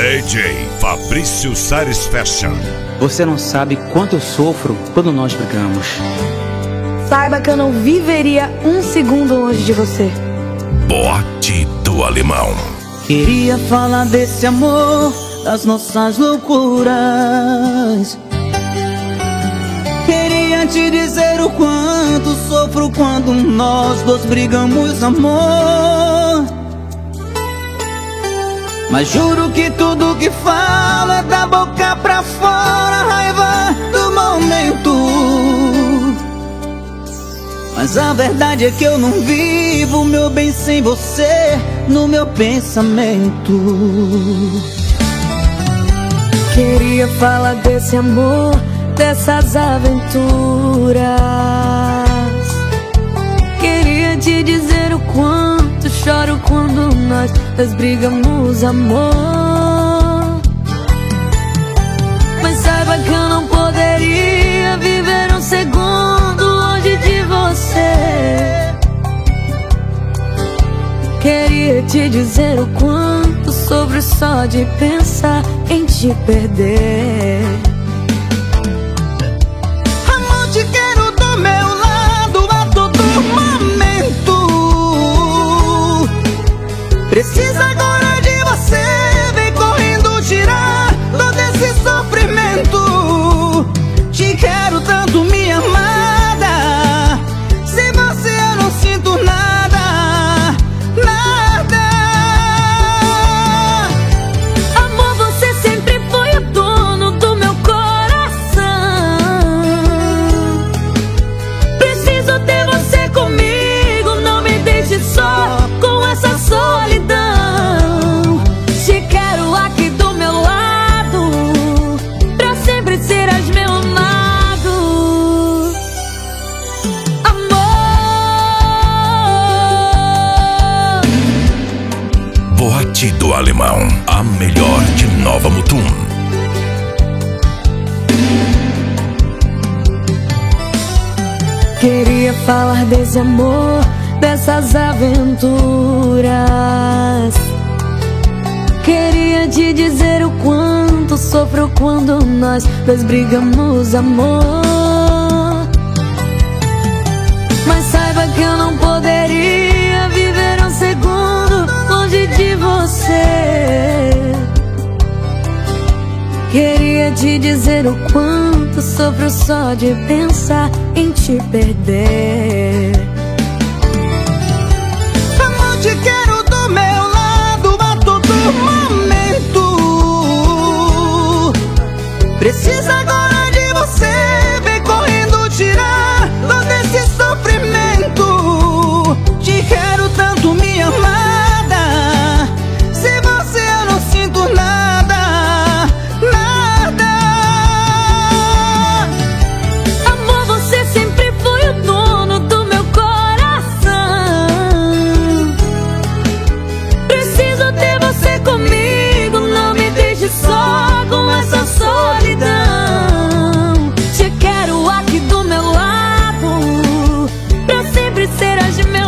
DJ Fabrício Sares Fashion. Você não sabe quanto eu sofro quando nós brigamos. Saiba que eu não viveria um segundo longe de você. Boate do Alemão. Queria falar desse amor, das nossas loucuras. Queria te dizer o quanto sofro quando nós dois brigamos, amor. Mas juro que tudo que falo é da boca pra fora, a raiva do momento. Mas a verdade é que eu não vivo o meu bem sem você no meu pensamento. Queria falar desse amor, dessas aventuras. Queria te dizer o quanto choro quando nós brigamos, amor. Mas saiba que eu não poderia viver um segundo longe de você. Queria te dizer o quanto sofro só de pensar em te perder. Amor, te quero do meu lado a todo momento. Preciso agora de você, vem correndo tirar todo esse sofrimento. Te quero tanto, minha amada. Sem você eu não sinto nada, nada. Amor, você sempre foi o dono do meu coração. Preciso ter você comigo, não me deixe só com essa solidão. Te quero aqui do meu lado, pra sempre serás meu amado. Amor, Boate do Alemão, a melhor de Nova Mutum. queria falar desse amor, dessas aventuras. Queria te dizer o quanto sofro quando nós brigamos, amor. Mas saiba que eu não poderia viver um segundo longe de você. Queria te dizer o quanto sofro só de pensar em te perder. Amor, te quero do meu lado a todo momento. Preciso agora de você, vem correndo tirar todo esse sofrimento. Te quero tanto, minha amada. Sem você eu não sinto nada, nada. Amor, você sempre foi o dono do meu coração. Preciso ter você comigo, não me deixe só com essa solidão. Te quero aqui do meu lado, pra sempre serás meu